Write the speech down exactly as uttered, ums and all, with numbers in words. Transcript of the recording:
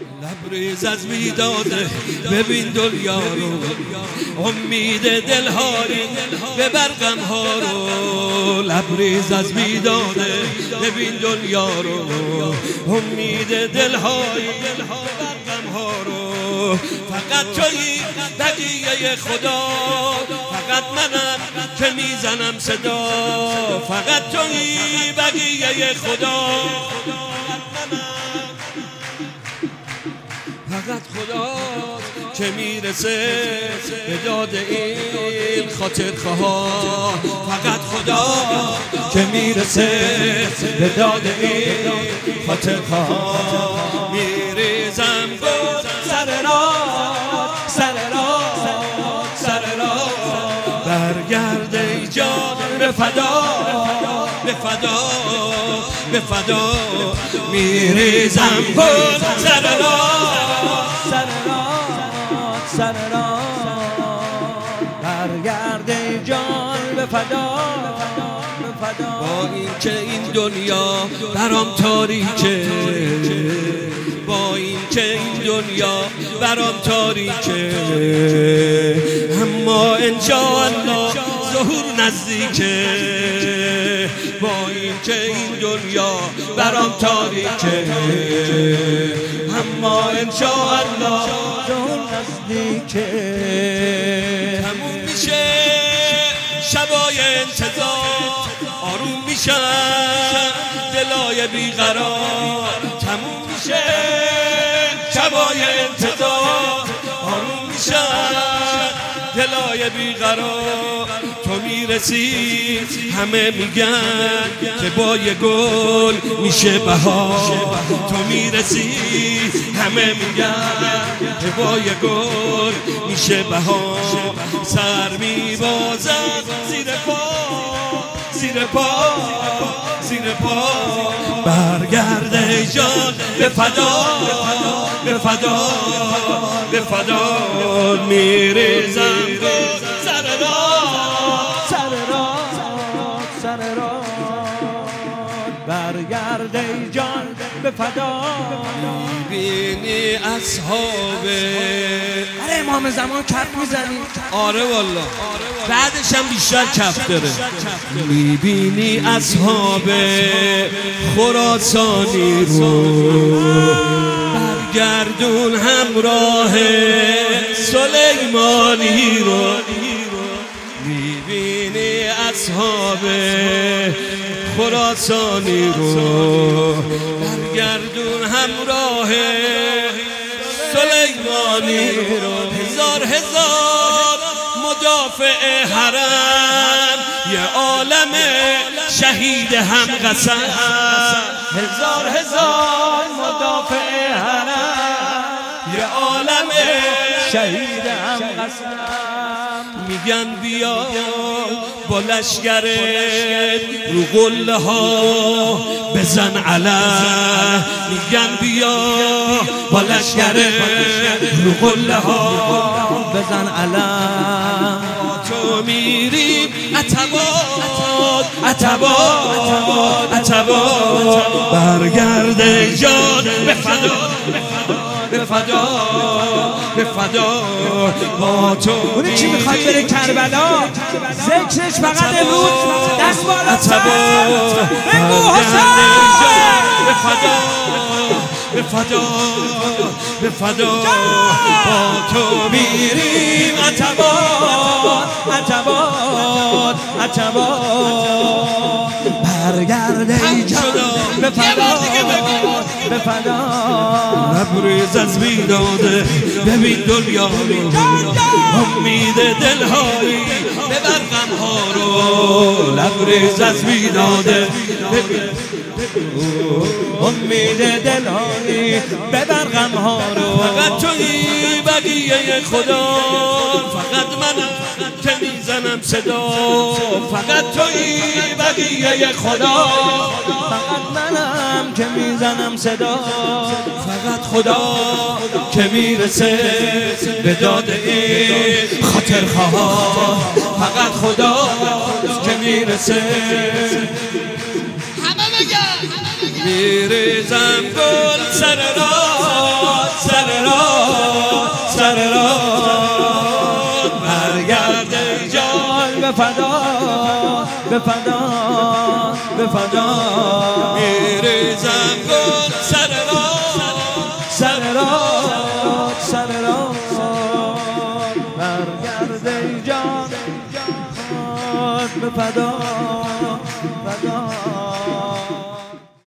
لبریز از بیداده ببین دنیا رو، امید دلهایی ببر غمها رو. لبریز از بیداده ببین دنیا رو، امید دلهایی ببر غمها رو. فقط تویی بقیه خدا، فقط منم که میزنم صدا. فقط تویی بقیه خدا، فقط خدا که میرسه به داد این خاطر خواه. فقط خدا که میرسه به داد این خاطر خواه. میریزم گل سر راه، سر راه، سر راه. برگرد ای جان به فدا، به فدا، به فدا. میریزم گل سر راه، سر راه، سر راه. برگرد ای جان به فدا، به فدا. با این که این دنیا برام تاریکه، با این که این دنیا برام تاریکه، اما انشاءالله ظهور نزدیکه. با این که این دنیا برام تاریکه، اما انشاءالله ظهور نزدیکه. تموم میشه شبای انتظار، آروم میشن دلای بیقرار. تموم میشه شبای انتظار، آروم میشن دلای بیقرار. تو میرسی همه میگن که با یه گل میشه بهار. تو میرسی همه میگن که با یه گل میشه بهار. سر میبازد زیر پا، زیر پا، زیر پا. برگرد ای جان به فدا، به فدا، به فدا. میریزم گل سر راه، سر راه، سر راه. برگرد ای جان به فدا. میبینی اصحاب آره امام زمان کف میزنی. آره والا، بعدش هم بیشتر کف داره. میبینی اصحاب خراسانی رو، برگردون همراه سلیمانی رو. میبینی اصحاب خراسانی رو، برگردون همراه سلیمانی رو. هزار هزار مدافع حرم، یه عالم شهید هم قسم. هزار هزار مدافع حرم، یه عالم شهید هم قسم. میگن بیا با لشگرت رو قله ها بزن علم. میگن بیا با لشگرت رو قله ها بزن علم. تو میریم عتبات، عتبات، عتبات. برگرد جان به فدا، به فدا، به فدا. با تو اونی چی میخواد بره کربلا؟ ذکرش فقط امروز دست بالا سر بگو حسین. به فدا، به فدا، به فدا. با تو میریم عتبات، عتبات، عتبات. برگرد ای جان به فدا، به فدا. لبریز از بیداده ببین دنیا رو، امید دلهایی ببر غمها رو. لبریز از بیداده ببین امید دلهایی ببر غمها رو. فقط تویی بقیه خدا، فقط منم که میزنم صدا. فقط تویی بقیه خدا، فقط منم که میزنم صدا. فقط خدا که میرسه به داد این خاطر خواه. فقط خدا که میرسه. همه بگن میریزم گل سر راه، برگرده جان به فدا به فدا به فدا میریزم گل سر را سر را سر را برگرده جان به فدا